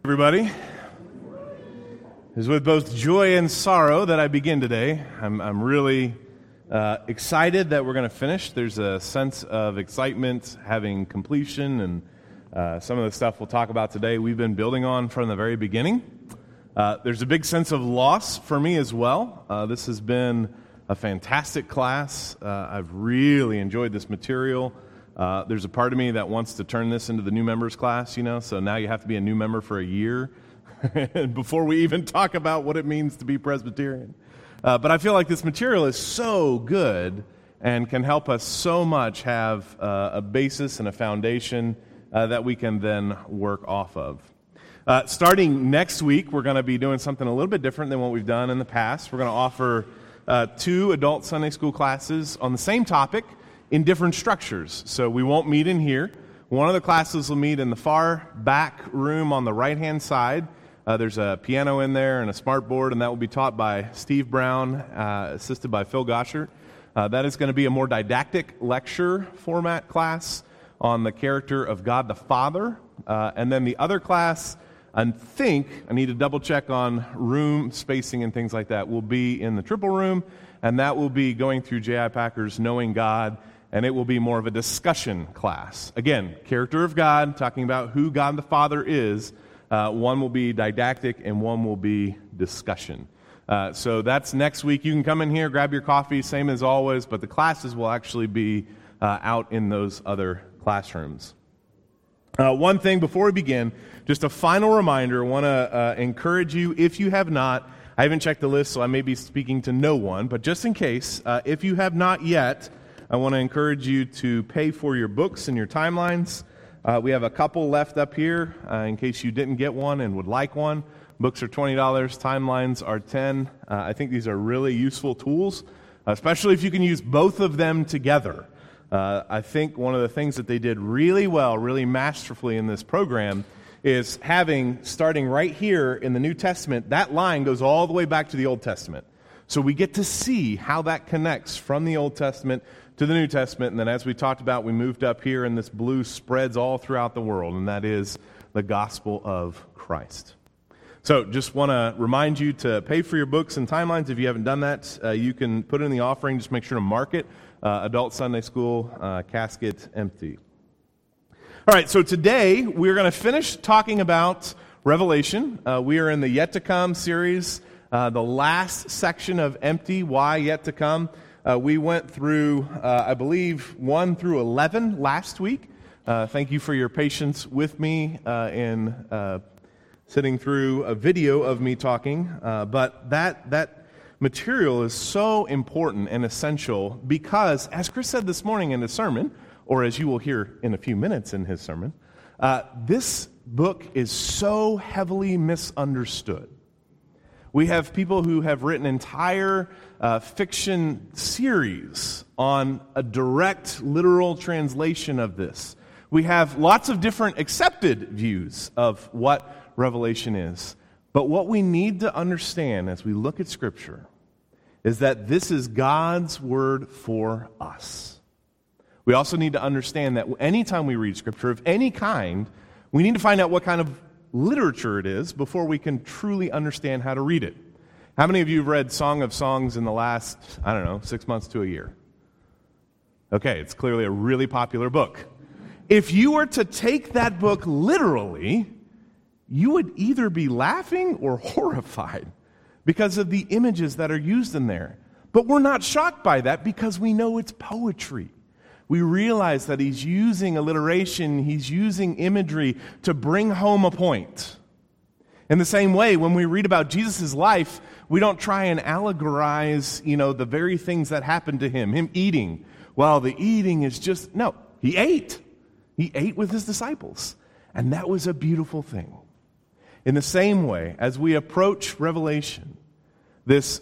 Everybody, it is with both joy and sorrow that I begin today. I'm really excited that we're going to finish. There's a sense of excitement having completion, and some of the stuff we'll talk about today we've been building on from the very beginning. There's a big sense of loss for me as well. This has been a fantastic class. I've really enjoyed this material. There's a part of me that wants to turn this into the new members class, so now you have to be a new member for a year before we even talk about what it means to be Presbyterian. But I feel like this material is so good and can help us so much have a basis and a foundation that we can then work off of. Starting next week, we're going to be doing something a little bit different than what we've done in the past. We're going to offer 2 adult Sunday school classes on the same topic, in different structures. So we won't meet in here. One of the classes will meet in the far back room on the right-hand side. There's a piano in there and a smart board, and that will be taught by Steve Brown, assisted by Phil Goshert. That is going to be a more didactic lecture format class on the character of God the Father. And then the other class, I think, I need to double check on room spacing and things like that, will be in the triple room, and that will be going through J.I. Packer's Knowing God, and it will be more of a discussion class. Again, character of God, talking about who God the Father is. One will be didactic, and one will be discussion. So that's next week. You can come in here, grab your coffee, same as always, but the classes will actually be out in those other classrooms. One thing before we begin, just a final reminder. I want to encourage you, if you have not, I haven't checked the list, so I may be speaking to no one, but just in case, if you have not yet, I want to encourage you to pay for your books and your timelines. We have a couple left up here in case you didn't get one and would like one. Books are $20, timelines are $10. I think these are really useful tools, especially if you can use both of them together. I think one of the things that they did really well, really masterfully in this program is having, starting right here in the New Testament, that line goes all the way back to the Old Testament. So we get to see how that connects from the Old Testament to the New Testament, and then as we talked about, we moved up here, and this blue spreads all throughout the world, and that is the gospel of Christ. So just want to remind you to pay for your books and timelines. If you haven't done that, you can put it in the offering. Just make sure to mark it, Adult Sunday School, casket empty. All right, so today we're going to finish talking about Revelation. We are in the Yet to Come series, the last section of Empty, Why Yet to Come. We went through, I believe, 1 through 11 last week. Thank you for your patience with me in sitting through a video of me talking. But that material is so important and essential because, as Chris said this morning in his sermon, or as you will hear in a few minutes in his sermon, this book is so heavily misunderstood. We have people who have written entire fiction series on a direct, literal translation of this. We have lots of different accepted views of what Revelation is. But what we need to understand as we look at Scripture is that this is God's word for us. We also need to understand that anytime we read Scripture of any kind, we need to find out what kind of literature it is before we can truly understand how to read it. How many of you have read Song of Songs in the last, 6 months to a year? Okay, it's clearly a really popular book. If you were to take that book literally, you would either be laughing or horrified because of the images that are used in there. But we're not shocked by that because we know it's poetry. We realize that he's using alliteration, he's using imagery to bring home a point. In the same way, when we read about Jesus' life, we don't try and allegorize, the very things that happened to him eating. Well, the eating is just, no, he ate. He ate with his disciples. And that was a beautiful thing. In the same way, as we approach Revelation, this,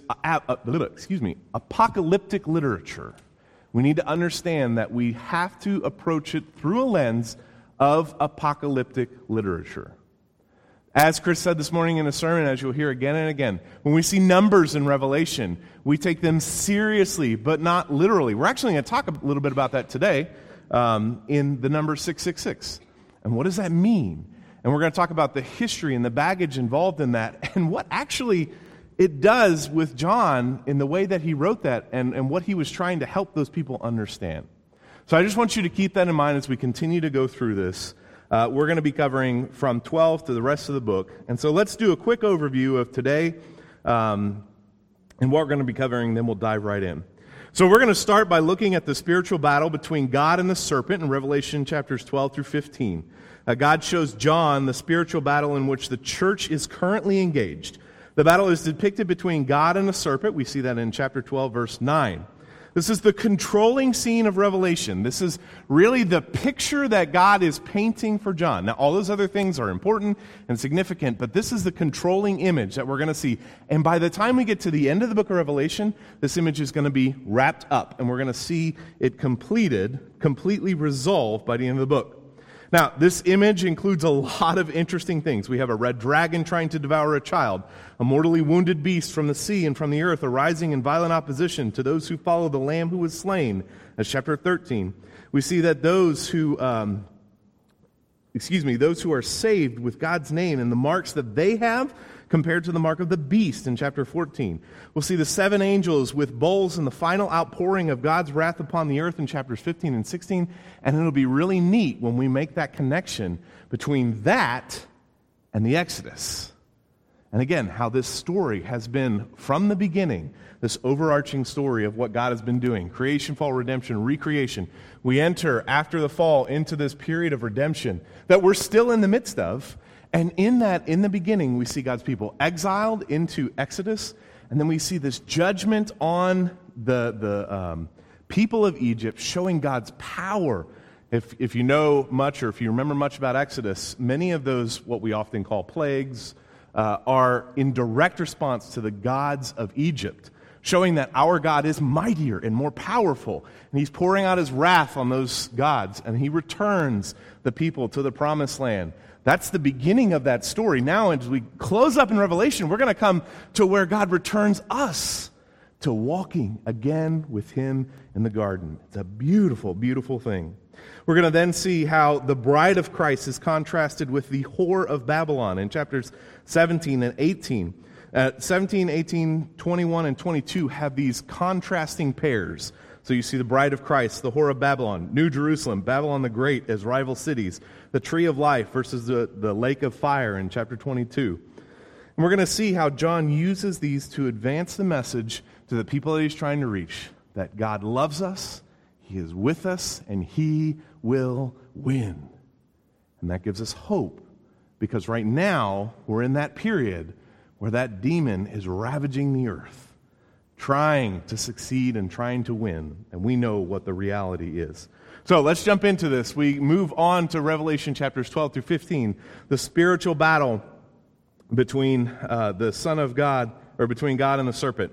apocalyptic literature, we need to understand that we have to approach it through a lens of apocalyptic literature. As Chris said this morning in a sermon, as you'll hear again and again, when we see numbers in Revelation, we take them seriously, but not literally. We're actually going to talk a little bit about that today in the number 666. And what does that mean? And we're going to talk about the history and the baggage involved in that and what actually it does with John in the way that he wrote that and what he was trying to help those people understand. So I just want you to keep that in mind as we continue to go through this. We're going to be covering from 12 to the rest of the book. And so let's do a quick overview of today and what we're going to be covering, then we'll dive right in. So we're going to start by looking at the spiritual battle between God and the serpent in Revelation chapters 12 through 15. God shows John the spiritual battle in which the church is currently engaged. The battle is depicted between God and the serpent. We see that in chapter 12, verse 9. This is the controlling scene of Revelation. This is really the picture that God is painting for John. Now, all those other things are important and significant, but this is the controlling image that we're going to see. And by the time we get to the end of the book of Revelation, this image is going to be wrapped up, and we're going to see it completely resolved by the end of the book. Now, this image includes a lot of interesting things. We have a red dragon trying to devour a child, a mortally wounded beast from the sea and from the earth arising in violent opposition to those who follow the Lamb who was slain, as chapter 13. We see that those who are saved with God's name and the marks that they have compared to the mark of the beast in chapter 14. We'll see the 7 angels with bowls and the final outpouring of God's wrath upon the earth in chapters 15 and 16. And it'll be really neat when we make that connection between that and the Exodus. And again, how this story has been from the beginning, this overarching story of what God has been doing. Creation, fall, redemption, recreation. We enter after the fall into this period of redemption that we're still in the midst of. And in that, in the beginning, we see God's people exiled into Exodus, and then we see this judgment on the people of Egypt, showing God's power. If you know much or if you remember much about Exodus, many of those, what we often call plagues, are in direct response to the gods of Egypt, showing that our God is mightier and more powerful, and He's pouring out His wrath on those gods, and He returns the people to the promised land. That's the beginning of that story. Now, as we close up in Revelation, we're going to come to where God returns us to walking again with Him in the garden. It's a beautiful, beautiful thing. We're going to then see how the bride of Christ is contrasted with the whore of Babylon in chapters 17 and 18. 17, 18, 21, and 22 have these contrasting pairs. So you see the bride of Christ, the whore of Babylon, New Jerusalem, Babylon the Great as rival cities, the tree of life versus the lake of fire in chapter 22. And we're going to see how John uses these to advance the message to the people that he's trying to reach, that God loves us, He is with us, and He will win. And that gives us hope, because right now we're in that period where that demon is ravaging the earth, trying to succeed and trying to win, and we know what the reality is. So let's jump into this. We move on to Revelation chapters 12 through 15, the spiritual battle between the Son of God, or between God and the serpent.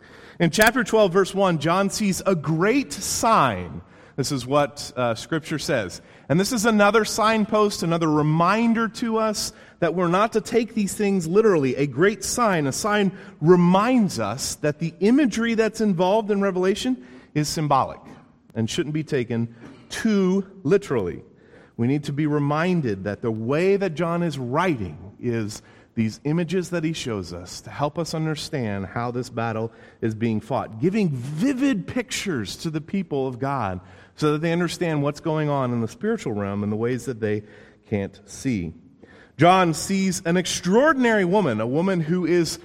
In chapter 12, verse 1, John sees a great sign. This is what Scripture says. And this is another signpost, another reminder to us that we're not to take these things literally. A great sign, a sign reminds us that the imagery that's involved in Revelation is symbolic and shouldn't be taken too literally. We need to be reminded that the way that John is writing is these images that he shows us to help us understand how this battle is being fought, giving vivid pictures to the people of God so that they understand what's going on in the spiritual realm in the ways that they can't see. John sees an extraordinary woman, a woman who is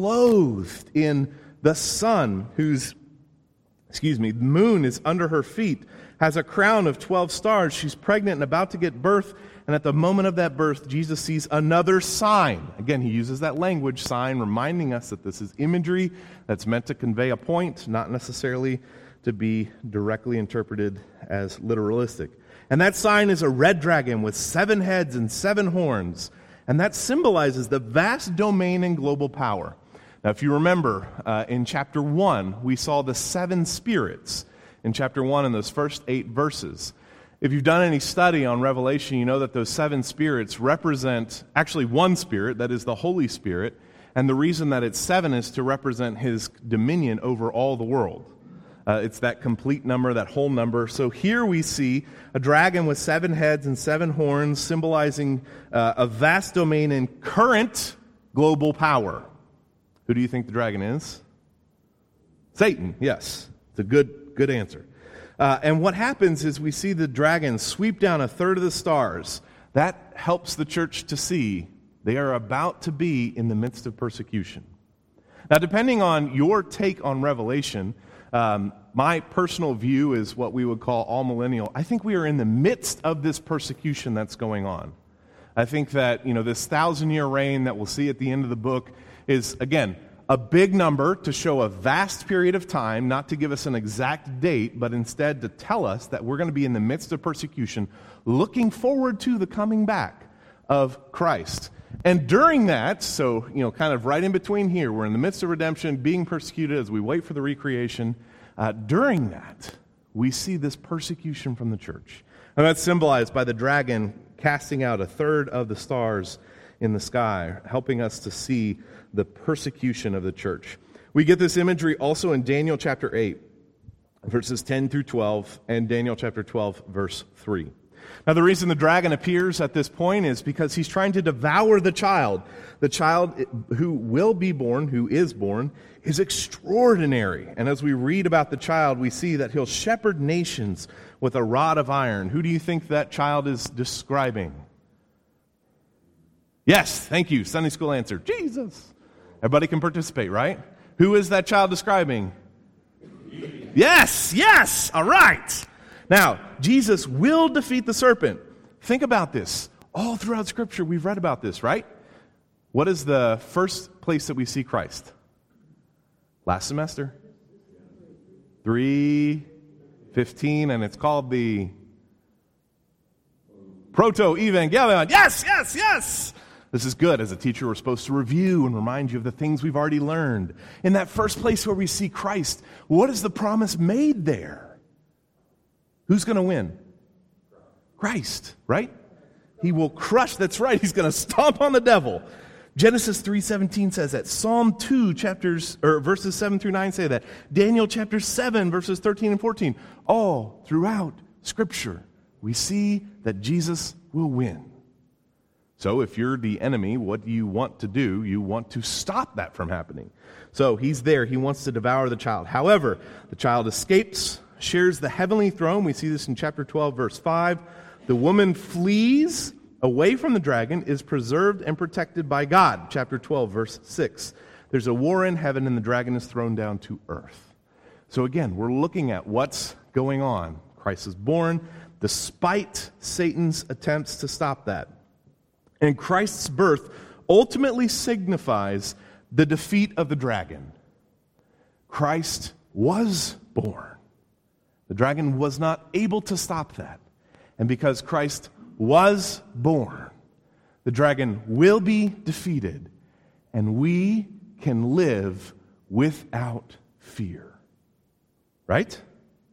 clothed in the sun, whose, the moon is under her feet, has a crown of 12 stars. She's pregnant and about to get birth. And at the moment of that birth, Jesus sees another sign. Again, he uses that language, sign, reminding us that this is imagery that's meant to convey a point, not necessarily to be directly interpreted as literalistic. And that sign is a red dragon with 7 heads and 7 horns. And that symbolizes the vast domain and global power. Now, if you remember, in chapter 1, we saw the 7 spirits in chapter 1 in those first 8 verses. If you've done any study on Revelation, you know that those 7 spirits represent actually one spirit, that is the Holy Spirit, and the reason that it's 7 is to represent His dominion over all the world. It's that complete number, that whole number. So here we see a dragon with 7 heads and 7 horns, symbolizing a vast domain and current global power. Who do you think the dragon is? Satan, yes. It's a good answer. And what happens is we see the dragon sweep down a third of the stars. That helps the church to see they are about to be in the midst of persecution. Now, depending on your take on Revelation, my personal view is what we would call all millennial. I think we are in the midst of this persecution that's going on. I think that, this 1,000-year reign that we'll see at the end of the book is, again, a big number to show a vast period of time, not to give us an exact date, but instead to tell us that we're going to be in the midst of persecution, looking forward to the coming back of Christ. And during that, so, kind of right in between here, we're in the midst of redemption, being persecuted as we wait for the recreation. During that, we see this persecution from the church. And that's symbolized by the dragon casting out a third of the stars in the sky, helping us to see the persecution of the church. We get this imagery also in Daniel chapter 8, verses 10 through 12, and Daniel chapter 12, verse 3. Now, the reason the dragon appears at this point is because he's trying to devour the child. The child who will be born, who is born, is extraordinary. And as we read about the child, we see that he'll shepherd nations with a rod of iron. Who do you think that child is describing? Yes, thank you. Sunday school answer. Jesus. Everybody can participate, right? Who is that child describing? Yes, all right. Now, Jesus will defeat the serpent. Think about this. All throughout Scripture, we've read about this, right? What is the first place that we see Christ? Last semester? 3:15, and it's called the Proto-Evangelion. Yes! This is good. As a teacher, we're supposed to review and remind you of the things we've already learned. In that first place where we see Christ, what is the promise made there? Who's going to win? Christ, right? He will crush, that's right, he's going to stomp on the devil. Genesis 3:17 says that. Psalm 2 verses 7 through 9 say that. Daniel chapter 7 verses 13 and 14. All throughout Scripture, we see that Jesus will win. So if you're the enemy, what do you want to do? You want to stop that from happening. So he's there. He wants to devour the child. However, the child escapes, shares the heavenly throne. We see this in chapter 12, verse 5. The woman flees away from the dragon, is preserved and protected by God. Chapter 12, verse 6. There's a war in heaven, and the dragon is thrown down to earth. So again, we're looking at what's going on. Christ is born, despite Satan's attempts to stop that. And Christ's birth ultimately signifies the defeat of the dragon. Christ was born. The dragon was not able to stop that. And because Christ was born, the dragon will be defeated, and we can live without fear. Right?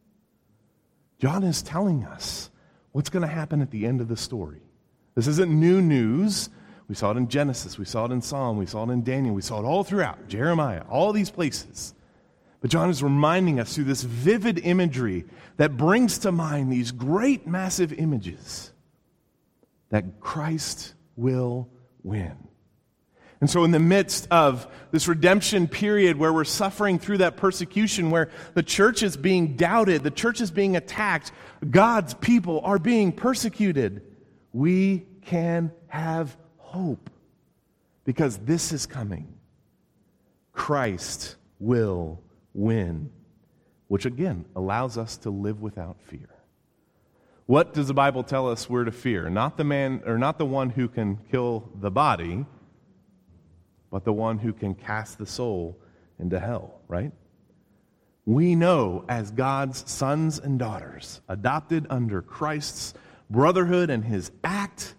John is telling us what's going to happen at the end of the story. This isn't new news. We saw it in Genesis, we saw it in Psalm, we saw it in Daniel, we saw it all throughout, Jeremiah, all these places. But John is reminding us through this vivid imagery that brings to mind these great, massive images that Christ will win. And so in the midst of this redemption period where we're suffering through that persecution, where the church is being doubted, the church is being attacked, God's people are being persecuted, we can have hope because this is coming. Christ will win, which again allows us to live without fear. What does the Bible tell us we're to fear? Not the man, or not the one who can kill the body, but the one who can cast the soul into hell, right? We know as God's sons and daughters, adopted under Christ's brotherhood and his act,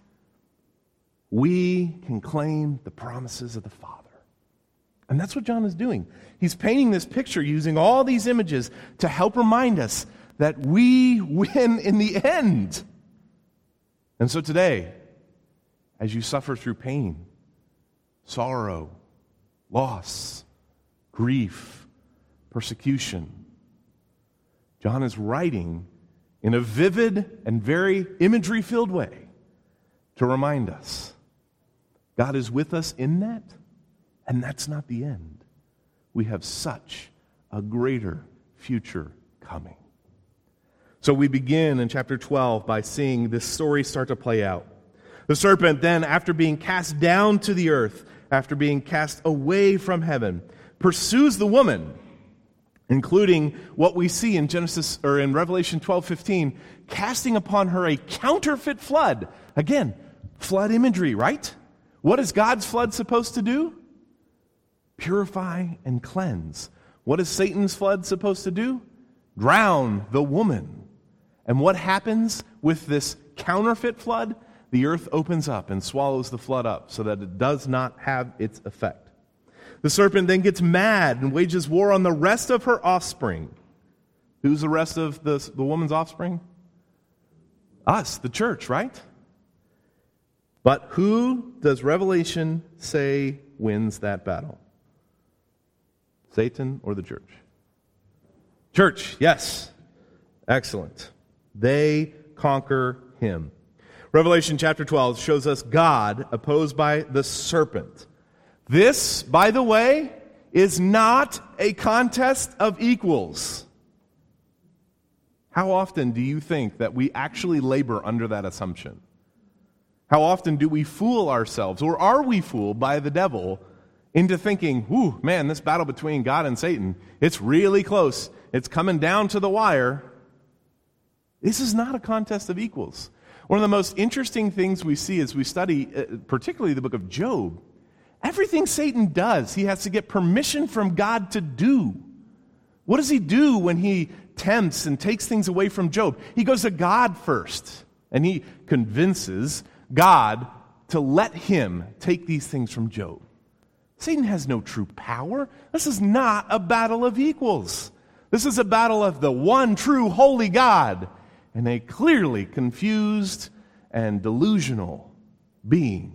we can claim the promises of the Father. And that's what John is doing. He's painting this picture using all these images to help remind us that we win in the end. And so today, as you suffer through pain, sorrow, loss, grief, persecution, John is writing in a vivid and very imagery-filled way to remind us God is with us in that, and that's not the end. We have such a greater future coming. So we begin in chapter 12 by seeing this story start to play out. The serpent then, after being cast down to the earth, after being cast away from heaven, pursues the woman, including what we see in in Revelation 12:15, casting upon her a counterfeit flood. Again, flood imagery, right? What is God's flood supposed to do? Purify and cleanse. What is Satan's flood supposed to do? Drown the woman. And what happens with this counterfeit flood? The earth opens up and swallows the flood up so that it does not have its effect. The serpent then gets mad and wages war on the rest of her offspring. Who's the rest of the woman's offspring? Us, the church, right? But who does Revelation say wins that battle? Satan or the church? Church, yes. Excellent. They conquer him. Revelation chapter 12 shows us God opposed by the serpent. This, by the way, is not a contest of equals. How often do you think that we actually labor under that assumption? How often do we fool ourselves, or are we fooled by the devil into thinking, "Ooh, man, this battle between God and Satan, it's really close. It's coming down to the wire." This is not a contest of equals. One of the most interesting things we see as we study, particularly the book of Job, everything Satan does, he has to get permission from God to do. What does he do when he tempts and takes things away from Job? He goes to God first, and he convinces God to let him take these things from Job. Satan has no true power. This is not a battle of equals. This is a battle of the one true holy God and a clearly confused and delusional being.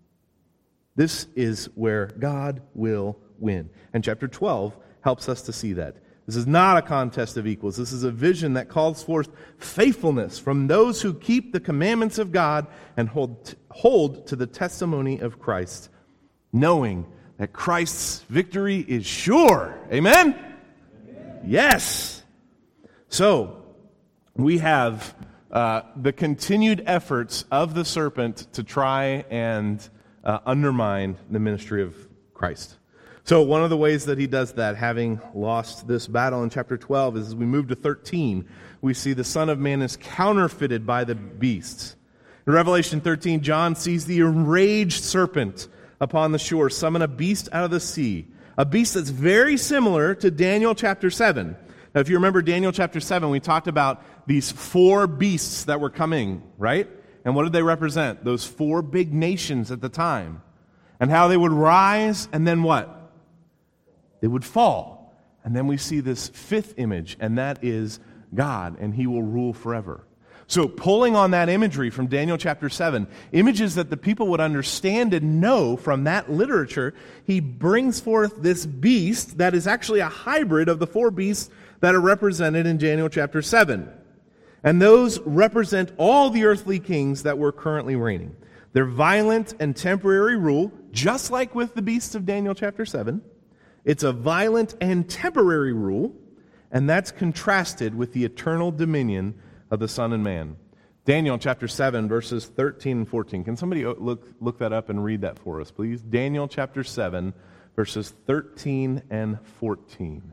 This is where God will win. And chapter 12 helps us to see that. This is not a contest of equals. This is a vision that calls forth faithfulness from those who keep the commandments of God and hold to the testimony of Christ, knowing that Christ's victory is sure. Amen? Amen. Yes. So, we have the continued efforts of the serpent to try and undermine the ministry of Christ. So one of the ways that he does that, having lost this battle in chapter 12, is as we move to 13, we see the Son of Man is counterfeited by the beasts. In Revelation 13, John sees the enraged serpent upon the shore summon a beast out of the sea, a beast that's very similar to Daniel chapter 7. Now, if you remember Daniel chapter 7, we talked about these 4 beasts that were coming, right? And what did they represent? Those 4 big nations at the time. And how they would rise, and then what? They would fall. And then we see this 5th image, and that is God, and he will rule forever. So pulling on that imagery from Daniel chapter 7, images that the people would understand and know from that literature, he brings forth this beast that is actually a hybrid of the 4 beasts that are represented in Daniel chapter 7. And those represent all the earthly kings that were currently reigning. Their violent and temporary rule, just like with the beasts of Daniel chapter 7, it's a violent and temporary rule, and that's contrasted with the eternal dominion of the Son and Man. Daniel chapter 7, verses 13 and 14. Can somebody look that up and read that for us, please? Daniel chapter 7, verses 13 and 14.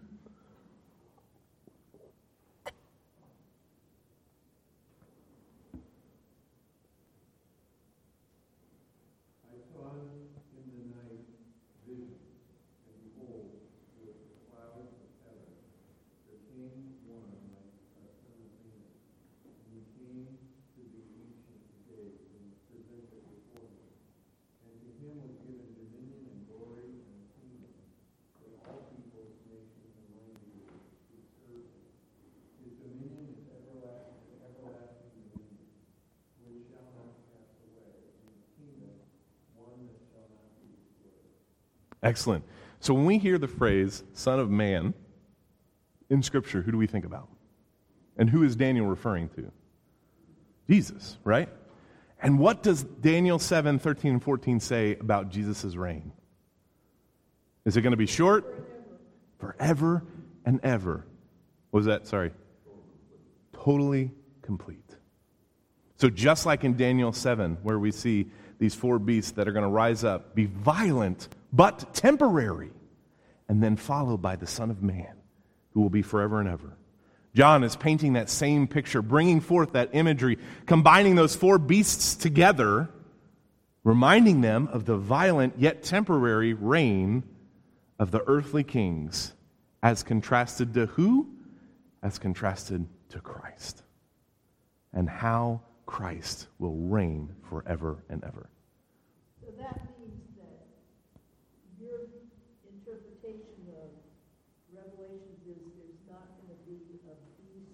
Excellent. So when we hear the phrase Son of Man in Scripture, who do we think about? And who is Daniel referring to? Jesus, right? And what does Daniel 7, 13, and 14 say about Jesus' reign? Is it going to be short? Forever and ever. What was that? Sorry. Totally complete. So just like in Daniel 7, where we see these four beasts that are going to rise up, be violent, but temporary, and then followed by the Son of Man, who will be forever and ever. John is painting that same picture, bringing forth that imagery, combining those four beasts together, reminding them of the violent yet temporary reign of the earthly kings, as contrasted to who? As contrasted to Christ. And how Christ will reign forever and ever. So that means that your interpretation of Revelations is there's not going to be a beast.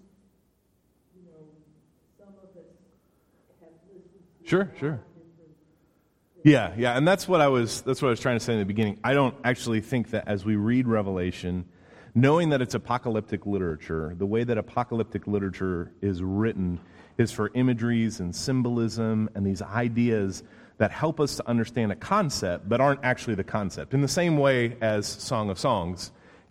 Some of us have listened to Sure. Yeah, and that's what I was trying to say in the beginning. I don't actually think that as we read Revelation, knowing that it's apocalyptic literature, the way that apocalyptic literature is written is for imageries and symbolism and these ideas that help us to understand a concept but aren't actually the concept. In the same way as Song of Songs,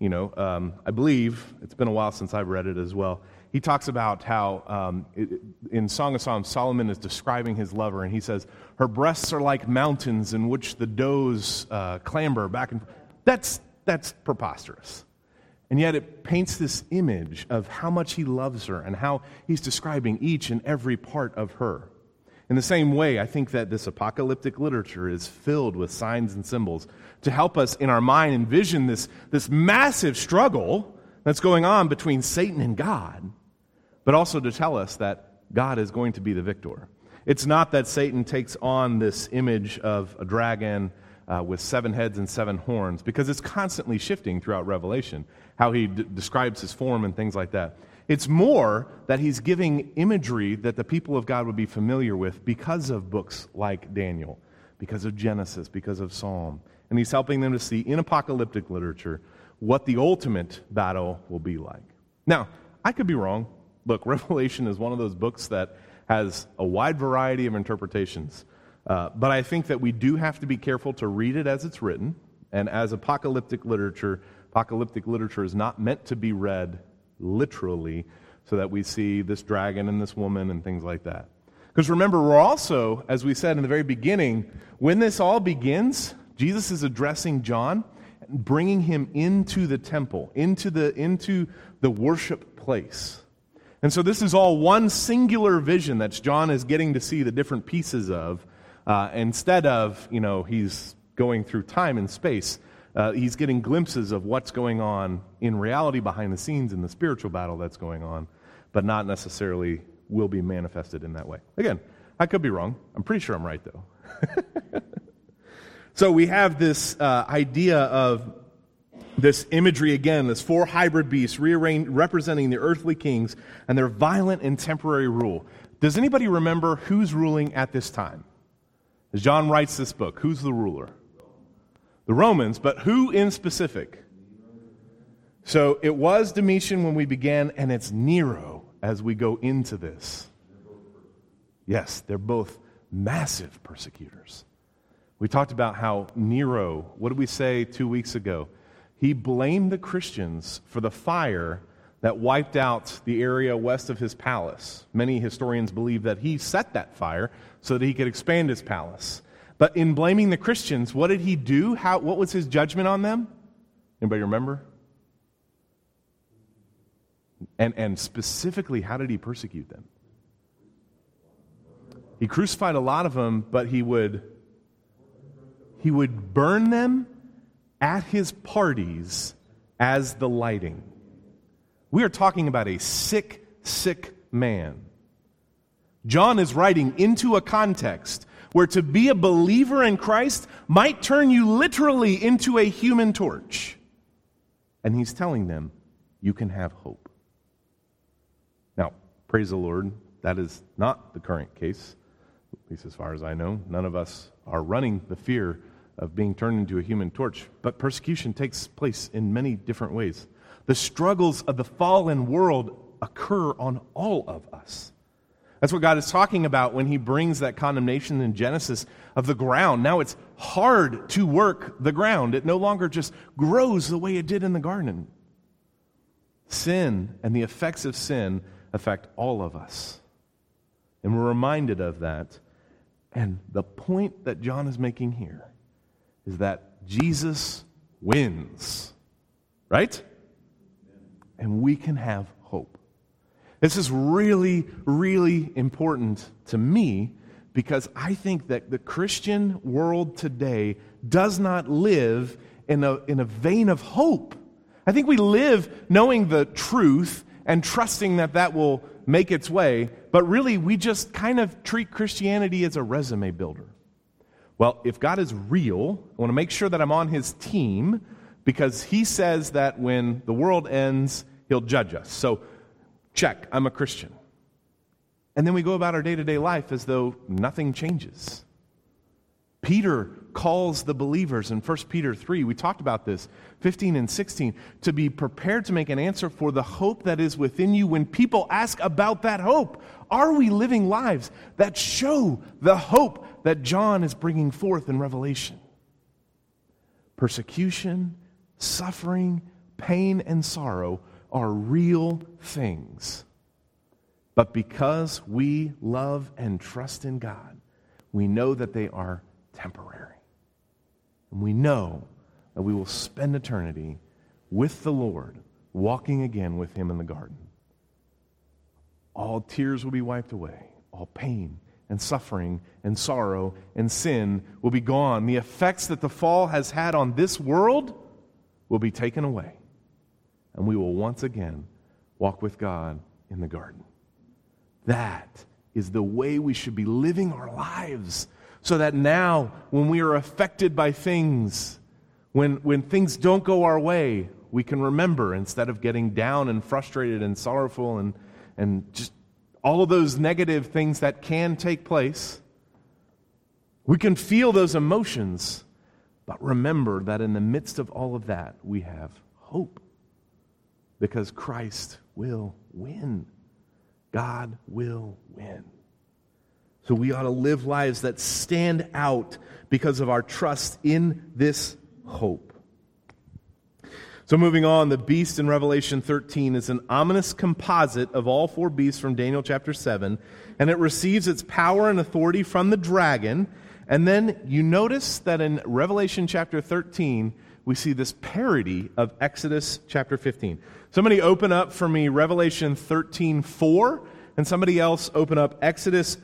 I believe, it's been a while since I've read it as well, he talks about how in Song of Songs, Solomon is describing his lover, and he says, her breasts are like mountains in which the does clamber back and forth. That's preposterous. And yet it paints this image of how much he loves her and how he's describing each and every part of her. In the same way, I think that this apocalyptic literature is filled with signs and symbols to help us in our mind envision this massive struggle that's going on between Satan and God, but also to tell us that God is going to be the victor. It's not that Satan takes on this image of a dragon with 7 heads and 7 horns, because it's constantly shifting throughout Revelation, how he describes his form and things like that. It's more that he's giving imagery that the people of God would be familiar with because of books like Daniel, because of Genesis, because of Psalm. And he's helping them to see in apocalyptic literature what the ultimate battle will be like. Now, I could be wrong. Look, Revelation is one of those books that has a wide variety of interpretations. But I think that we do have to be careful to read it as it's written. And as apocalyptic literature is not meant to be read literally so that we see this dragon and this woman and things like that. Because remember, we're also, as we said in the very beginning, when this all begins, Jesus is addressing John, bringing him into the temple, into the worship place. And so this is all one singular vision that John is getting to see the different pieces of. Instead of, he's going through time and space, he's getting glimpses of what's going on in reality behind the scenes in the spiritual battle that's going on, but not necessarily will be manifested in that way. Again, I could be wrong. I'm pretty sure I'm right, though. So we have this idea of this imagery again, this 4 hybrid beasts representing the earthly kings and their violent and temporary rule. Does anybody remember who's ruling at this time? As John writes this book, who's the ruler? The Romans, but who in specific? So it was Domitian when we began, and it's Nero as we go into this. Yes, they're both massive persecutors. We talked about how Nero, what did we say 2 weeks ago? He blamed the Christians for the fire that wiped out the area west of his palace. Many historians believe that he set that fire so that he could expand his palace. But in blaming the Christians, what did he do? What was his judgment on them? Anybody remember? And specifically, how did he persecute them? He crucified a lot of them, but he would burn them at his parties as the lighting. We are talking about a sick, sick man. John is writing into a context where to be a believer in Christ might turn you literally into a human torch. And he's telling them, you can have hope. Now, praise the Lord, that is not the current case, at least as far as I know. None of us are running the fear of being turned into a human torch. But persecution takes place in many different ways. The struggles of the fallen world occur on all of us. That's what God is talking about when he brings that condemnation in Genesis of the ground. Now it's hard to work the ground. It no longer just grows the way it did in the garden. Sin and the effects of sin affect all of us. And we're reminded of that. And the point that John is making here is that Jesus wins. Right? And we can have hope. This is really, really important to me because I think that the Christian world today does not live in a vein of hope. I think we live knowing the truth and trusting that that will make its way, but really we just kind of treat Christianity as a resume builder. Well, if God is real, I want to make sure that I'm on his team because he says that when the world ends, he'll judge us. So, check, I'm a Christian. And then we go about our day-to-day life as though nothing changes. Peter calls the believers in 1 Peter 3, we talked about this, 15 and 16, to be prepared to make an answer for the hope that is within you when people ask about that hope. Are we living lives that show the hope that John is bringing forth in Revelation? Persecution, suffering, pain, and sorrow are real things. But because we love and trust in God, we know that they are temporary. And we know that we will spend eternity with the Lord, walking again with him in the garden. All tears will be wiped away. All pain and suffering and sorrow and sin will be gone. The effects that the fall has had on this world will be taken away. And we will once again walk with God in the garden. That is the way we should be living our lives, so that now when we are affected by things, when things don't go our way, we can remember instead of getting down and frustrated and sorrowful and just all of those negative things that can take place. We can feel those emotions, but remember that in the midst of all of that, we have hope. Because Christ will win. God will win. So we ought to live lives that stand out because of our trust in this hope. So moving on, the beast in Revelation 13 is an ominous composite of all four beasts from Daniel chapter 7, and it receives its power and authority from the dragon. And then you notice that in Revelation chapter 13, we see this parody of Exodus chapter 15. Somebody open up for me Revelation 13:4, and somebody else open up Exodus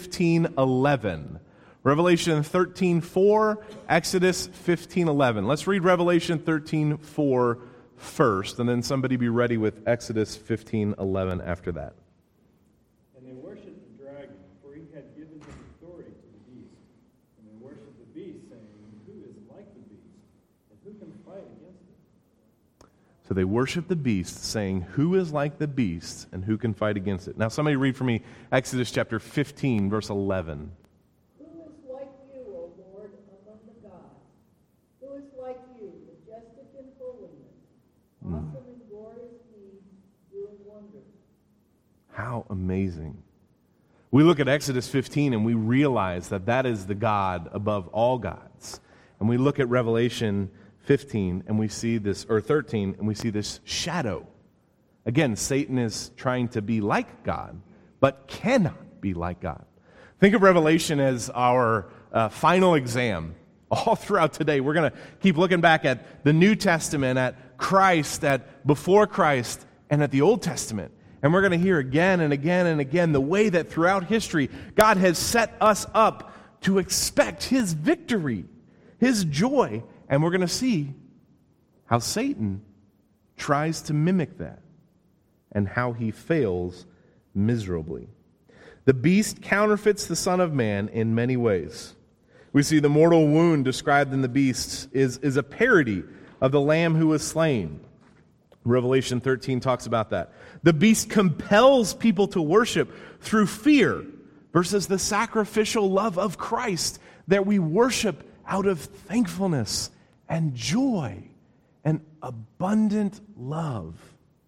15:11. Revelation 13:4, Exodus 15:11. Let's read Revelation 13:4 first, and then somebody be ready with Exodus 15:11 after that. And they worshipped the dragon, for he had given him authority to the beast. And they worshipped the beast, saying, who is like the beast, and who can fight against it? So they worship the beast, saying, who is like the beast, and who can fight against it? Now somebody read for me Exodus chapter 15, verse 11. Who is like you, O Lord, among the gods? Who is like you, majestic in holiness, awesome in glorious deeds, doing wonders? How amazing. We look at Exodus 15 and we realize that that is the God above all gods. And we look at Revelation 15 and we see this, or 13, and we see this shadow. Again, Satan is trying to be like God, but cannot be like God. Think of Revelation as our final exam. All throughout today, we're going to keep looking back at the New Testament, at Christ, at before Christ, and at the Old Testament. And we're going to hear again and again and again the way that throughout history, God has set us up to expect His victory, His joy. And we're going to see how Satan tries to mimic that and how he fails miserably. The beast counterfeits the Son of Man in many ways. We see the mortal wound described in the beast is a parody of the Lamb who was slain. Revelation 13 talks about that. The beast compels people to worship through fear versus the sacrificial love of Christ that we worship out of thankfulness and joy and abundant love.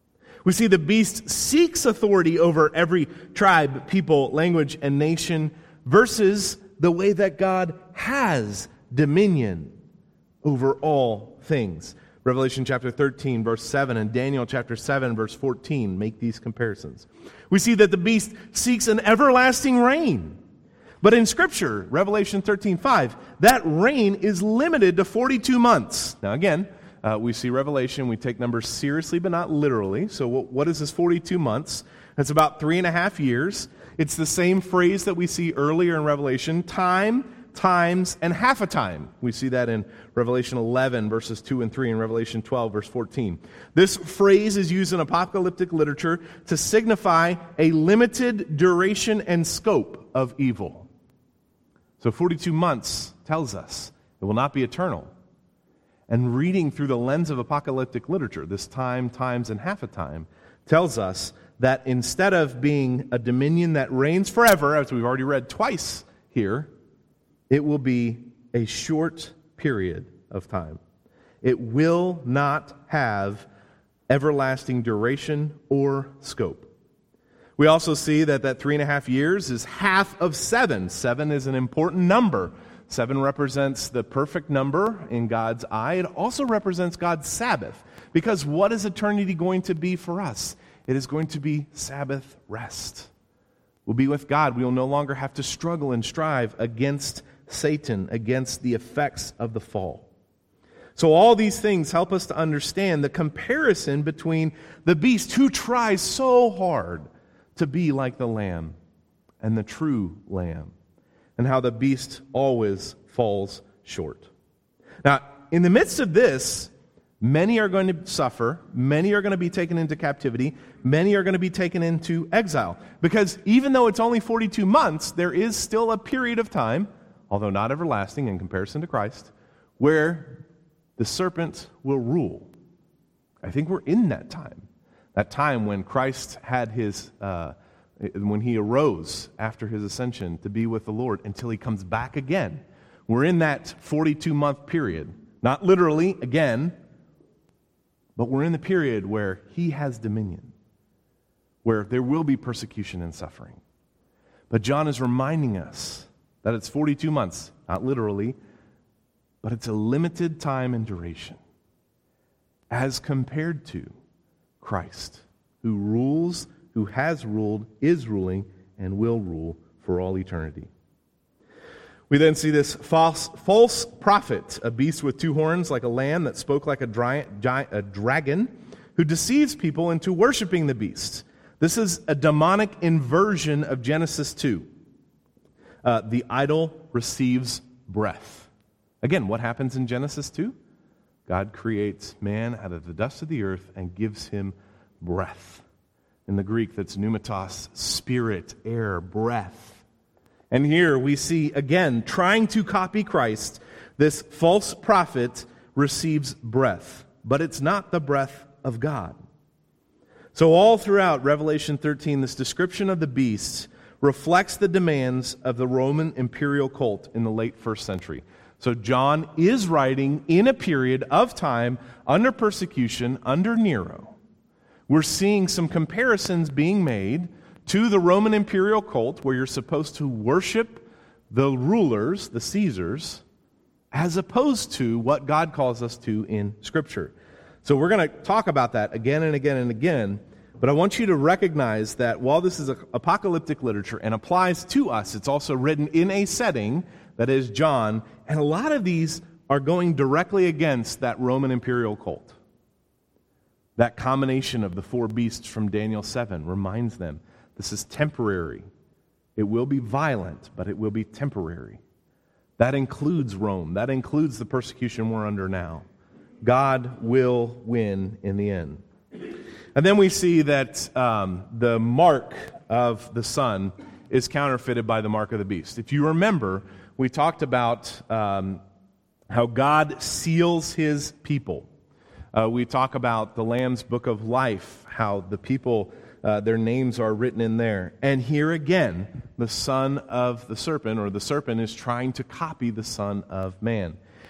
We see the beast seeks authority over every tribe, people, language, and nation versus the way that God has dominion over all things. Revelation chapter 13, verse 7, and Daniel chapter 7, verse 14 make these comparisons. We see that the beast seeks an everlasting reign. But in Scripture, Revelation 13:5, that reign is limited to 42 months. Now again, we see Revelation, we take numbers seriously, but not literally. So what is this 42 months? That's about 3.5 years. It's the same phrase that we see earlier in Revelation, time, times, and half a time. We see that in Revelation 11, verses 2 and 3, and Revelation 12, verse 14. This phrase is used in apocalyptic literature to signify a limited duration and scope of evil. So 42 months tells us it will not be eternal. And reading through the lens of apocalyptic literature, this time, times, and half a time, tells us that instead of being a dominion that reigns forever, as we've already read twice here, it will be a short period of time. It will not have everlasting duration or scope. We also see that 3.5 years is half of 7. 7 is an important number. 7 represents the perfect number in God's eye. It also represents God's Sabbath. Because what is eternity going to be for us? It is going to be Sabbath rest. We'll be with God. We will no longer have to struggle and strive against Satan, against the effects of the fall. So all these things help us to understand the comparison between the beast who tries so hard to be like the Lamb and the true Lamb, and how the beast always falls short. Now, in the midst of this, many are going to suffer, many are going to be taken into captivity, many are going to be taken into exile. Because even though it's only 42 months, there is still a period of time, although not everlasting in comparison to Christ, where the serpent will rule. I think we're in that time when Christ had when he arose after his ascension to be with the Lord until he comes back again. We're in that 42-month period. Not literally, again, but we're in the period where he has dominion, where there will be persecution and suffering. But John is reminding us that it's 42 months, not literally, but it's a limited time and duration as compared to Christ, who rules, who has ruled, is ruling, and will rule for all eternity. We then see this false prophet, a beast with 2 horns like a lamb that spoke like a dragon, who deceives people into worshiping the beast. This is a demonic inversion of Genesis 2. The idol receives breath. Again, what happens in Genesis 2? God creates man out of the dust of the earth and gives him breath. In the Greek, that's pneumatos, spirit, air, breath. And here we see, again, trying to copy Christ, this false prophet receives breath, but it's not the breath of God. So all throughout Revelation 13, this description of the beast reflects the demands of the Roman imperial cult in the late 1st century. So John is writing in a period of time under persecution, under Nero. We're seeing some comparisons being made to the Roman imperial cult, where you're supposed to worship the rulers, the Caesars, as opposed to what God calls us to in Scripture. So we're going to talk about that again and again and again, but I want you to recognize that while this is apocalyptic literature and applies to us, it's also written in a setting that is John, and a lot of these are going directly against that Roman imperial cult. That combination of the 4 beasts from Daniel 7 reminds them this is temporary. It will be violent, but it will be temporary. That includes Rome. That includes the persecution we're under now. God will win in the end. And then we see that the mark of the Son is counterfeited by the mark of the beast. If you remember, we talked about how God seals his people. We talk about the Lamb's Book of Life, how the people, their names are written in there. And here again, the son of the serpent, or the serpent, is trying to copy the Son of Man.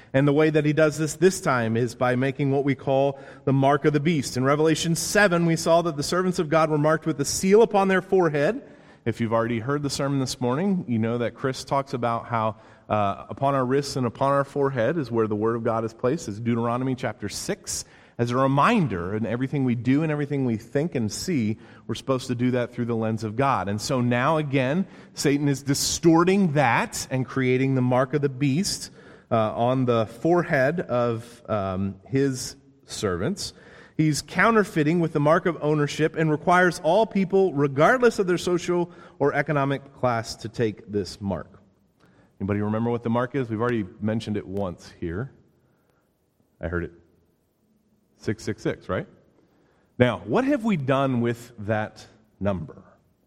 And the way that he does this time is by making what we call the mark of the beast. In Revelation 7, we saw that the servants of God were marked with a seal upon their forehead. If you've already heard the sermon this morning, you know that Chris talks about how upon our wrists and upon our forehead is where the Word of God is placed. It's Deuteronomy chapter 6. As a reminder, in everything we do and everything we think and see, we're supposed to do that through the lens of God. And so now again, Satan is distorting that and creating the mark of the beast on the forehead of his servants. He's counterfeiting with the mark of ownership and requires all people, regardless of their social or economic class, to take this mark. Anybody remember what the mark is? We've already mentioned it once here. I heard it. 666, right? Now, what have we done with that number?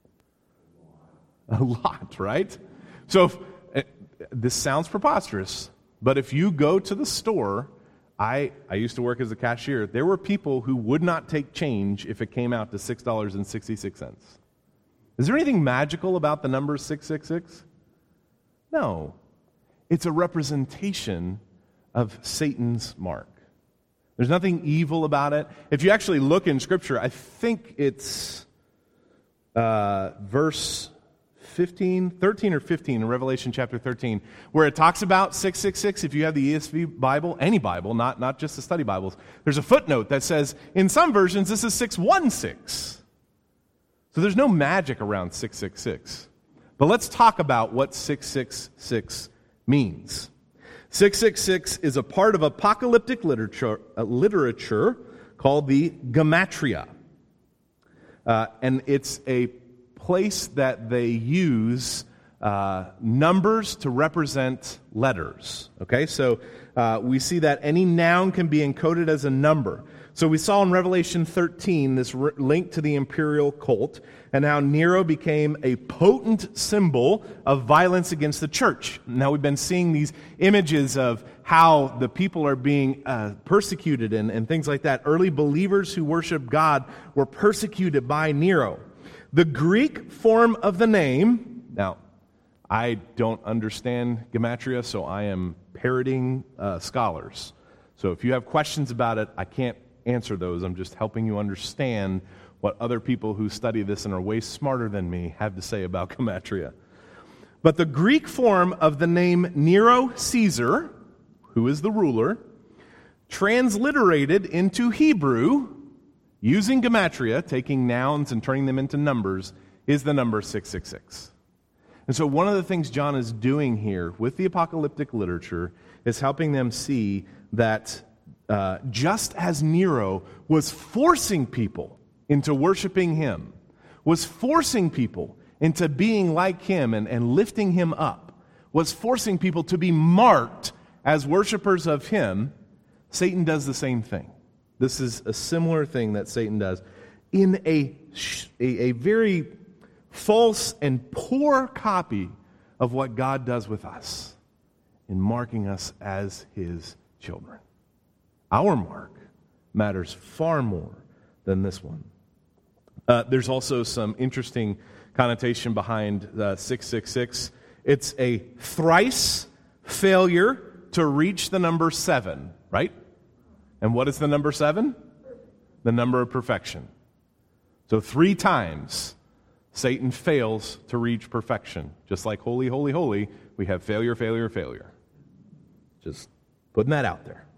A lot, right? So, this sounds preposterous, but if you go to the store, I used to work as a cashier, there were people who would not take change if it came out to $6.66. Is there anything magical about the number 666? No. It's a representation of Satan's mark. There's nothing evil about it. If you actually look in Scripture, I think it's verse 13 or 15 in Revelation chapter 13, where it talks about 666. If you have the ESV Bible, any Bible, not just the study Bibles, there's a footnote that says, in some versions, this is 616. So there's no magic around 666. But let's talk about what 666 means. 666 is a part of apocalyptic literature called the Gematria. And it's a place that they use numbers to represent letters. Okay, so we see that any noun can be encoded as a number. So we saw in Revelation 13 this link to the imperial cult, and how Nero became a potent symbol of violence against the church. Now we've been seeing these images of how the people are being persecuted and things like that. Early believers who worship God were persecuted by Nero. The Greek form of the name, now I don't understand Gematria, so I am parroting scholars. So if you have questions about it, I can't answer those. I'm just helping you understand what other people who study this and are way smarter than me have to say about Gematria. But the Greek form of the name Nero Caesar, who is the ruler, transliterated into Hebrew, using Gematria, taking nouns and turning them into numbers, is the number 666. And so one of the things John is doing here with the apocalyptic literature is helping them see that just as Nero was forcing people into worshiping him, was forcing people into being like him and lifting him up, was forcing people to be marked as worshipers of him, Satan does the same thing. This is a similar thing that Satan does in a very false and poor copy of what God does with us in marking us as his children. Our mark matters far more than this one. There's also some interesting connotation behind 666. It's a thrice failure to reach the number 7, right? And what is the number 7? The number of perfection. So 3 times Satan fails to reach perfection. Just like holy, holy, holy, we have failure, failure, failure. Just putting that out there.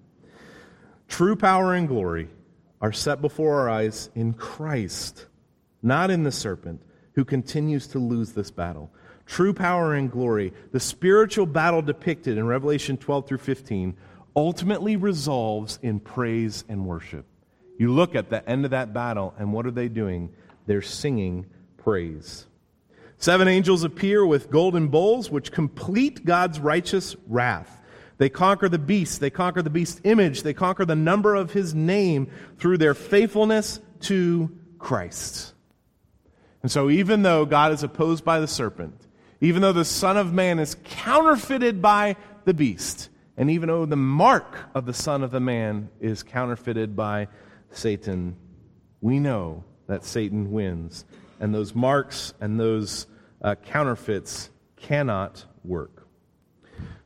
True power and glory are set before our eyes in Christ, not in the serpent, who continues to lose this battle. True power and glory, the spiritual battle depicted in Revelation 12 through 15, ultimately resolves in praise and worship. You look at the end of that battle, and what are they doing? They're singing praise. 7 angels appear with golden bowls, which complete God's righteous wrath. They conquer the beast. They conquer the beast's image. They conquer the number of his name through their faithfulness to Christ. And so even though God is opposed by the serpent, even though the Son of Man is counterfeited by the beast, and even though the mark of the Son of the Man is counterfeited by Satan, we know that Satan wins. And those marks and those counterfeits cannot work.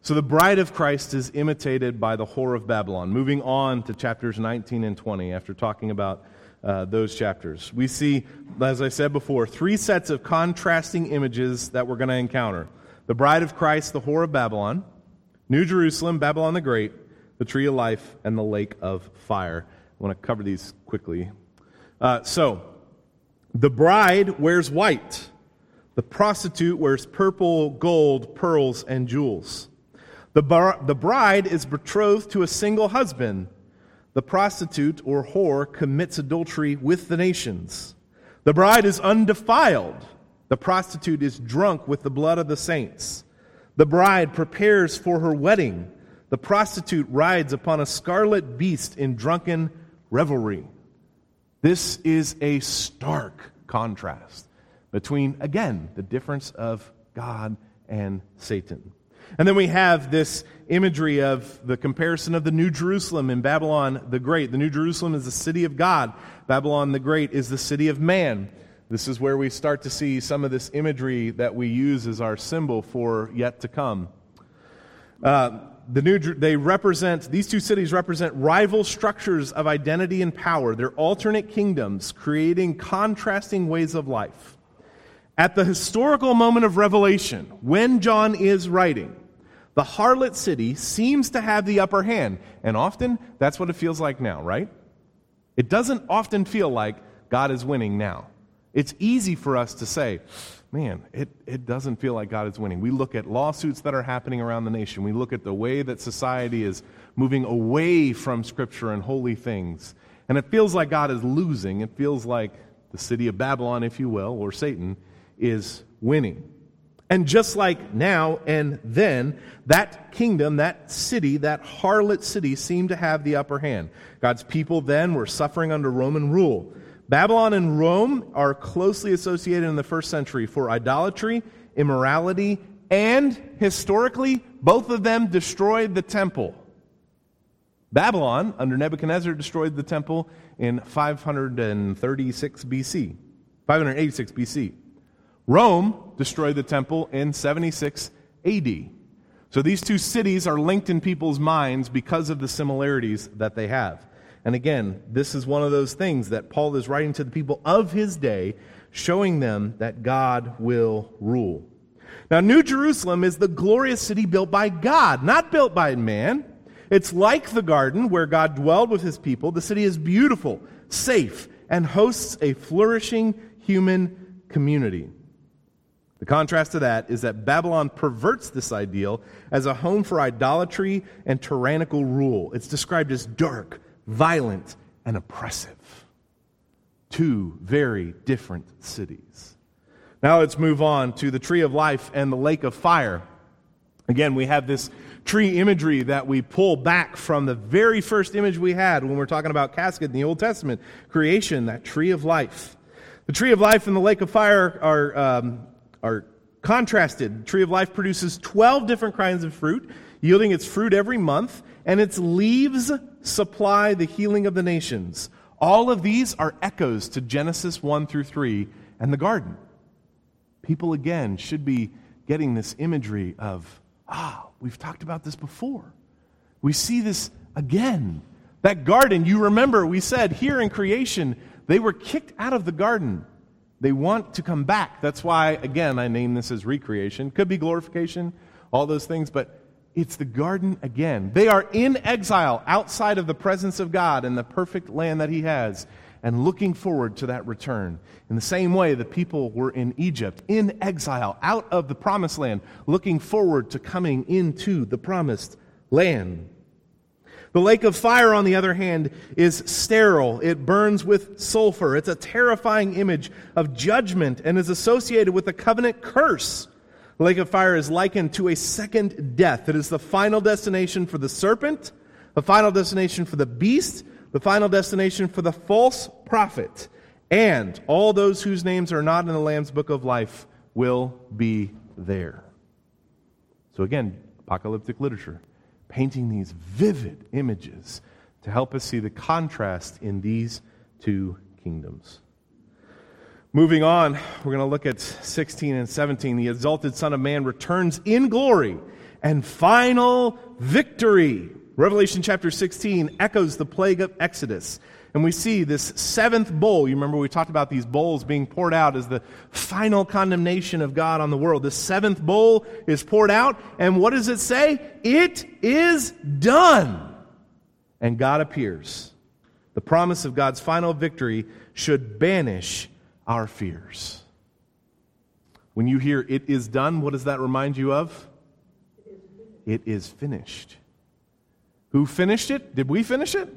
So the bride of Christ is imitated by the whore of Babylon. Moving on to chapters 19 and 20, after talking about those chapters, we see, as I said before, 3 sets of contrasting images that we're going to encounter. The bride of Christ, the whore of Babylon, New Jerusalem, Babylon the Great, the tree of life, and the lake of fire. I want to cover these quickly. So, the bride wears white. The prostitute wears purple, gold, pearls, and jewels. The bride is betrothed to a single husband. The prostitute or whore commits adultery with the nations. The bride is undefiled. The prostitute is drunk with the blood of the saints. The bride prepares for her wedding. The prostitute rides upon a scarlet beast in drunken revelry. This is a stark contrast between, again, the difference of God and Satan. And then we have this imagery of the comparison of the New Jerusalem in Babylon the Great. The New Jerusalem is the city of God. Babylon the Great is the city of man. This is where we start to see some of this imagery that we use as our symbol for yet to come. These two cities represent rival structures of identity and power. They're alternate kingdoms, creating contrasting ways of life. At the historical moment of Revelation, when John is writing, the harlot city seems to have the upper hand. And often, that's what it feels like now, right? It doesn't often feel like God is winning now. It's easy for us to say, man, it doesn't feel like God is winning. We look at lawsuits that are happening around the nation. We look at the way that society is moving away from Scripture and holy things. And it feels like God is losing. It feels like the city of Babylon, if you will, or Satan, is winning. And just like now and then, that kingdom, that city, that harlot city seemed to have the upper hand. God's people then were suffering under Roman rule. Babylon and Rome are closely associated in the first century for idolatry, immorality, and historically, both of them destroyed the temple. Babylon, under Nebuchadnezzar, destroyed the temple in 586 BC. Rome destroyed the temple in 76 AD. So these two cities are linked in people's minds because of the similarities that they have. And again, this is one of those things that Paul is writing to the people of his day, showing them that God will rule. Now, New Jerusalem is the glorious city built by God, not built by man. It's like the garden where God dwelled with his people. The city is beautiful, safe, and hosts a flourishing human community. The contrast to that is that Babylon perverts this ideal as a home for idolatry and tyrannical rule. It's described as dark, violent, and oppressive. Two very different cities. Now let's move on to the tree of life and the lake of fire. Again, we have this tree imagery that we pull back from the very first image we had when we're talking about casket in the Old Testament. Creation, that tree of life. The tree of life and the lake of fire are contrasted. The tree of life produces 12 different kinds of fruit, yielding its fruit every month, and its leaves supply the healing of the nations. All of these are echoes to Genesis 1 through 3 and the garden. People, again, should be getting this imagery of, we've talked about this before. We see this again. That garden, you remember, we said here in creation, they were kicked out of the garden. They want to come back. That's why, again, I name this as recreation. Could be glorification, all those things, but it's the garden again. They are in exile outside of the presence of God and the perfect land that He has, and looking forward to that return. In the same way, the people were in Egypt, in exile, out of the promised land, looking forward to coming into the promised land. The lake of fire, on the other hand, is sterile. It burns with sulfur. It's a terrifying image of judgment and is associated with the covenant curse. The lake of fire is likened to a second death. It is the final destination for the serpent, the final destination for the beast, the final destination for the false prophet, and all those whose names are not in the Lamb's book of life will be there. So again, apocalyptic literature, painting these vivid images to help us see the contrast in these two kingdoms. Moving on, we're going to look at 16 and 17. The exalted Son of Man returns in glory and final victory. Revelation chapter 16 echoes the plague of Exodus. And we see this seventh bowl. You remember we talked about these bowls being poured out as the final condemnation of God on the world. The seventh bowl is poured out. And what does it say? It is done. And God appears. The promise of God's final victory should banish our fears. When you hear "it is done," what does that remind you of? It is finished. Who finished it? Did we finish it?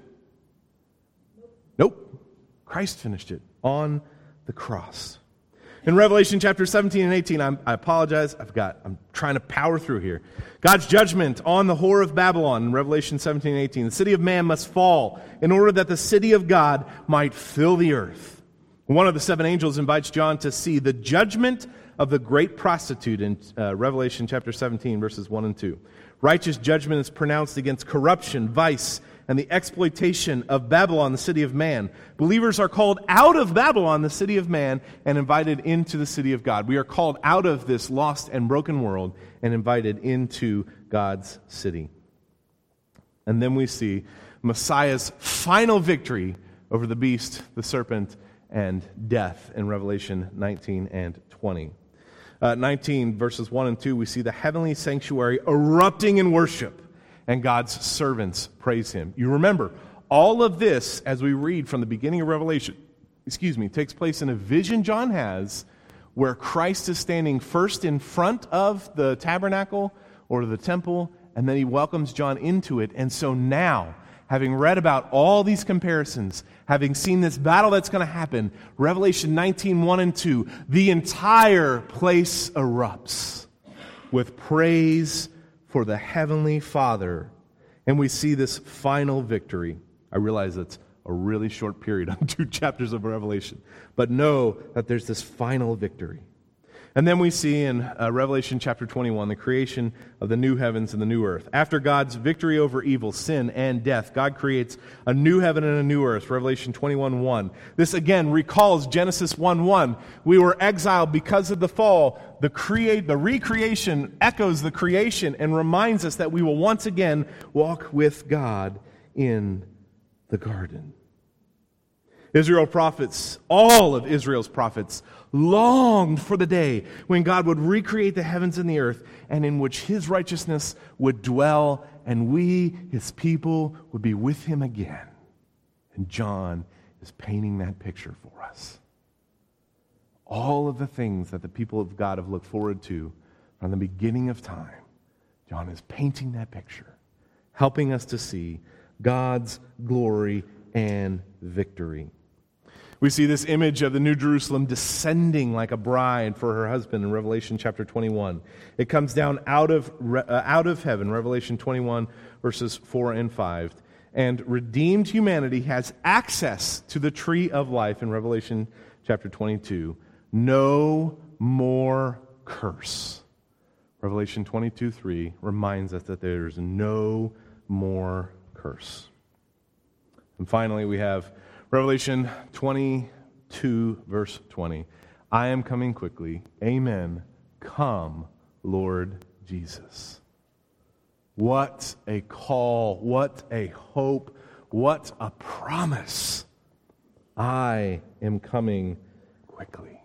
Nope. Christ finished it on the cross. In Revelation chapter 17 and 18, I apologize, I'm trying to power through here. God's judgment on the whore of Babylon in Revelation 17 and 18. The city of man must fall in order that the city of God might fill the earth. One of the seven angels invites John to see the judgment of the great prostitute in Revelation chapter 17, verses 1 and 2. Righteous judgment is pronounced against corruption, vice, and the exploitation of Babylon, the city of man. Believers are called out of Babylon, the city of man, and invited into the city of God. We are called out of this lost and broken world and invited into God's city. And then we see Messiah's final victory over the beast, the serpent, and death in Revelation 19 and 20. 19, verses 1 and 2, we see the heavenly sanctuary erupting in worship, and God's servants praise Him. You remember, all of this, as we read from the beginning of Revelation, takes place in a vision John has where Christ is standing first in front of the tabernacle or the temple, and then He welcomes John into it. And so now, having read about all these comparisons, having seen this battle that's going to happen, Revelation 19, 1 and 2, the entire place erupts with praise for the Heavenly Father. And we see this final victory. I realize it's a really short period on 2 chapters of Revelation, but know that there's this final victory. And then we see in Revelation chapter 21, the creation of the new heavens and the new earth. After God's victory over evil, sin, and death, God creates a new heaven and a new earth, Revelation 21:1. This again recalls Genesis 1:1. We were exiled because of the fall. The recreation echoes the creation and reminds us that we will once again walk with God in the garden. All of Israel's prophets, longed for the day when God would recreate the heavens and the earth, and in which His righteousness would dwell, and we, His people, would be with Him again. And John is painting that picture for us. All of the things that the people of God have looked forward to from the beginning of time, John is painting that picture, helping us to see God's glory and victory. We see this image of the New Jerusalem descending like a bride for her husband in Revelation chapter 21. It comes down out of heaven, Revelation 21, verses 4 and 5. And redeemed humanity has access to the tree of life in Revelation chapter 22. No more curse. Revelation 22:3 reminds us that there's no more curse. And finally, we have Revelation 22, verse 20. I am coming quickly. Amen. Come, Lord Jesus. What a call. What a hope. What a promise. I am coming quickly.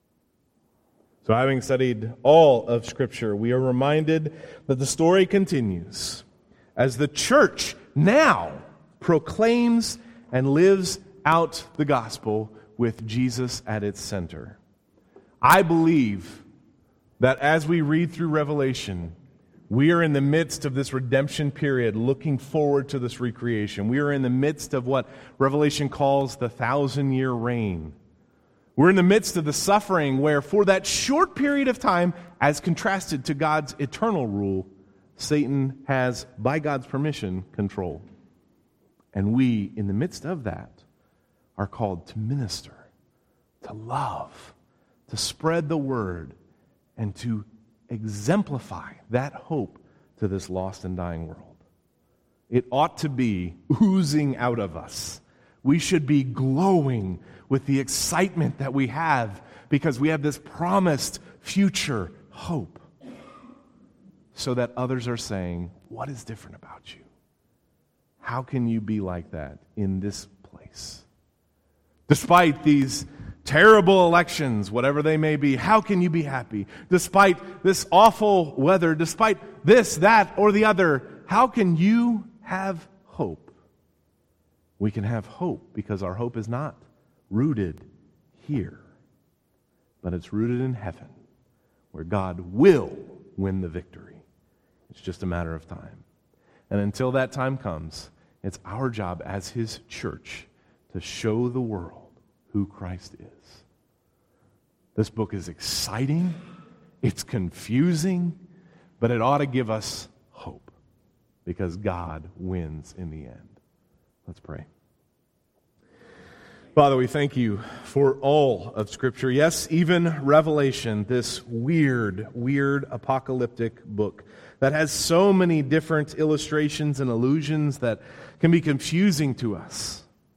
So having studied all of Scripture, we are reminded that the story continues as the church now proclaims and lives out the gospel with Jesus at its center. I believe that as we read through Revelation, we are in the midst of this redemption period, looking forward to this recreation. We are in the midst of what Revelation calls the 1,000-year reign. We're in the midst of the suffering where, for that short period of time, as contrasted to God's eternal rule, Satan has, by God's permission, control. And we, in the midst of that, are called to minister, to love, to spread the word, and to exemplify that hope to this lost and dying world. It ought to be oozing out of us. We should be glowing with the excitement that we have because we have this promised future hope. so that others are saying, what is different about you? How can you be like that in this place? Despite these terrible elections, whatever they may be, how can you be happy? Despite this awful weather, despite this, that, or the other, how can you have hope? We can have hope because our hope is not rooted here, but it's rooted in heaven, where God will win the victory. It's just a matter of time. And until that time comes, it's our job as His church to show the world who Christ is. This book is exciting, it's confusing, but it ought to give us hope because God wins in the end. Let's pray. Father, we thank you for all of Scripture. Yes, even Revelation, this weird apocalyptic book that has so many different illustrations and allusions that can be confusing to us.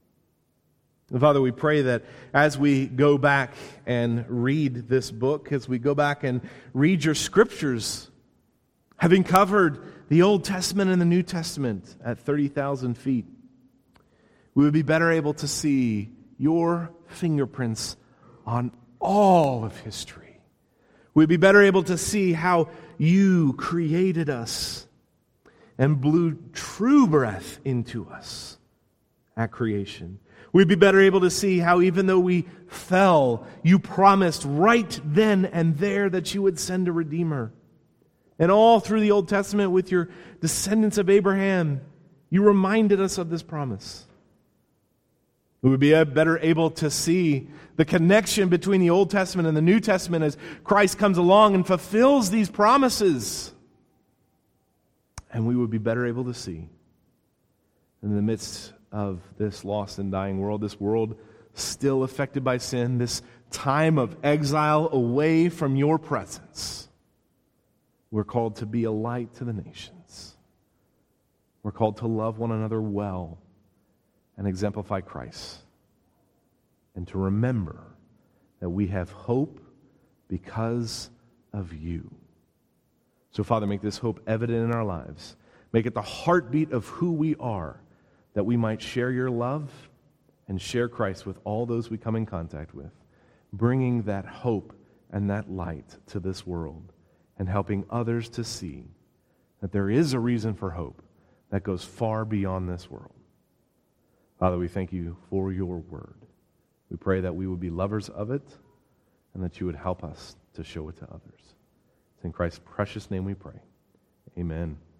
And Father, we pray that as we go back and read this book, as we go back and read your Scriptures, having covered the Old Testament and the New Testament at 30,000 feet, we would be better able to see your fingerprints on all of history. We'd be better able to see how you created us and blew true breath into us at creation. We'd be better able to see how even though we fell, you promised right then and there that you would send a Redeemer. And all through the Old Testament with your descendants of Abraham, you reminded us of this promise. We would be better able to see the connection between the Old Testament and the New Testament as Christ comes along and fulfills these promises. And we would be better able to see in the midst of this lost and dying world, this world still affected by sin, this time of exile away from your presence, we're called to be a light to the nations. We're called to love one another well and exemplify Christ. And to remember that we have hope because of you. So, Father, make this hope evident in our lives. Make it the heartbeat of who we are, that we might share your love and share Christ with all those we come in contact with, bringing that hope and that light to this world and helping others to see that there is a reason for hope that goes far beyond this world. Father, we thank you for your word. We pray that we would be lovers of it and that you would help us to show it to others. It's in Christ's precious name we pray. Amen.